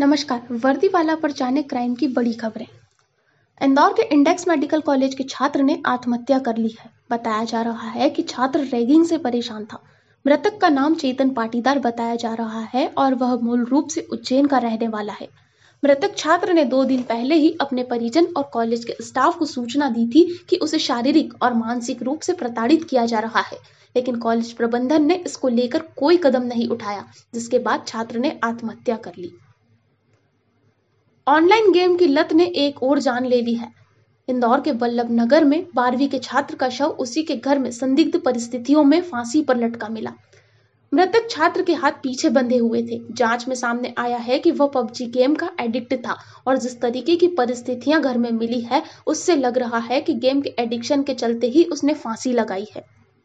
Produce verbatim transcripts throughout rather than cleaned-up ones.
नमस्कार। वर्दीवाला पर जाने क्राइम की बड़ी खबरें। इंदौर के इंडेक्स मेडिकल कॉलेज के छात्र ने आत्महत्या कर ली है। बताया जा रहा है कि छात्र रैगिंग से परेशान था। मृतक का नाम चेतन पाटीदार बताया जा रहा है और वह मूल रूप से उज्जैन का रहने वाला है। मृतक छात्र ने दो दिन पहले ही अपने परिजन और कॉलेज के स्टाफ को सूचना दी थी कि उसे शारीरिक और मानसिक रूप से प्रताड़ित किया जा रहा है, लेकिन कॉलेज प्रबंधन ने इसको लेकर कोई कदम नहीं उठाया, जिसके बाद छात्र ने आत्महत्या कर ली। ऑनलाइन गेम की लत ने एक और जान ले ली है। इंदौर के वल्लभ नगर में बारहवीं के छात्र का शव उसी के घर में संदिग्ध परिस्थितियों में फांसी पर लटका मिला। मृतक छात्र के हाथ पीछे बंधे हुए थे। जांच में सामने आया है कि वह पबजी गेम का एडिक्ट था और जिस तरीके की परिस्थितियां घर में मिली है, उससे लग रहा है कि गेम के एडिक्शन के चलते ही उसने फांसी लगाई है।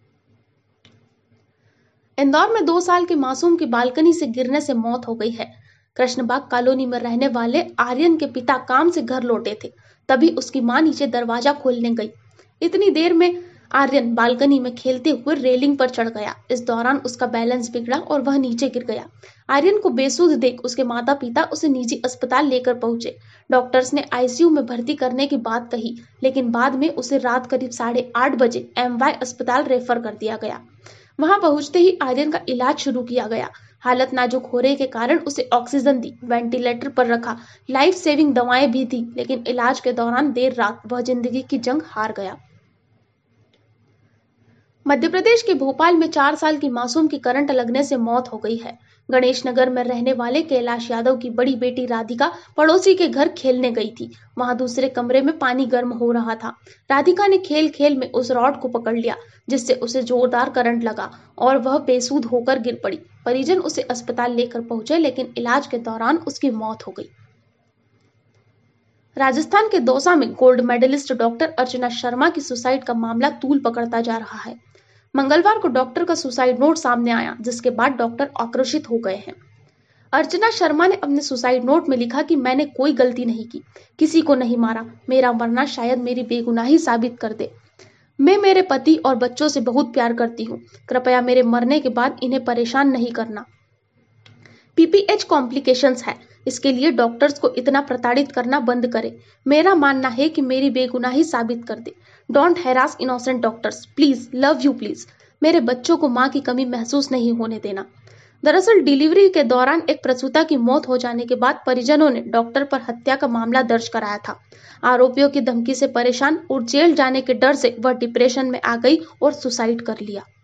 इंदौर में दो साल के मासूम की बालकनी से गिरने से मौत हो गई है। कृष्णबाग कॉलोनी में रहने वाले आर्यन के पिता काम से घर लौटे थे, तभी उसकी मां नीचे दरवाजा खोलने गई। इतनी देर में आर्यन बालकनी में खेलते हुए रेलिंग पर चढ़ गया। इस दौरान उसका बैलेंस बिगड़ा और वह नीचे गिर गया। आर्यन को बेसुध देख उसके माता पिता उसे निजी अस्पताल लेकर पहुंचे। डॉक्टर्स ने आईसीयू में भर्ती करने की बात कही, लेकिन बाद में उसे रात करीब साढ़े आठ बजे एमवाय अस्पताल रेफर कर दिया गया। वहां पहुंचते ही आर्यन का इलाज शुरू किया गया। हालत नाजुक होने के कारण उसे ऑक्सीजन दी, वेंटिलेटर पर रखा, लाइफ सेविंग दवाएं भी दी, लेकिन इलाज के दौरान देर रात वह जिंदगी की जंग हार गया। मध्य प्रदेश के भोपाल में चार साल की मासूम की करंट लगने से मौत हो गई है। गणेश नगर में रहने वाले कैलाश यादव की बड़ी बेटी राधिका पड़ोसी के घर खेलने गई थी। वहां दूसरे कमरे में पानी गर्म हो रहा था। राधिका ने खेल खेल में उस रॉड को पकड़ लिया, जिससे उसे जोरदार करंट लगा और वह बेसुध होकर गिर पड़ी। परिजन उसे अस्पताल लेकर पहुंचे, लेकिन इलाज के दौरान उसकी मौत हो गई। राजस्थान के दौसा में gold medalist doctor Archana Sharma की सुसाइड का मामला तूल पकड़ता जा रहा है। मंगलवार को डॉक्टर का सुसाइड नोट सामने आया, जिसके बाद डॉक्टर आक्रोशित हो गए हैं। अर्चना शर्मा ने अपने सुसाइड नोट में लिखा कि मैंने कोई गलती नहीं की, किसी को नहीं मारा। मेरा मरना शायद मेरी बेगुनाही साबित कर दे। मैं मेरे पति और बच्चों से बहुत प्यार करती हूँ। कृपया मेरे मरने के बाद इन्हें परेशान नहीं करना। पीपीएच कॉम्प्लिकेशंस है, इसके लिए डॉक्टर्स को इतना प्रताड़ित करना बंद करें। मेरा मानना है कि मेरी बेगुनाही साबित कर दे। Don't harass innocent doctors, please, love you please. मेरे बच्चों को मां की कमी महसूस नहीं होने देना। दरअसल डिलीवरी के दौरान एक प्रसूता की मौत हो जाने के बाद परिजनों ने डॉक्टर पर हत्या का मामला दर्ज कराया था। आरोपियों की धमकी से परेशान और जेल जाने के डर से वह डिप्रेशन में आ गई और सुसाइड कर लिया।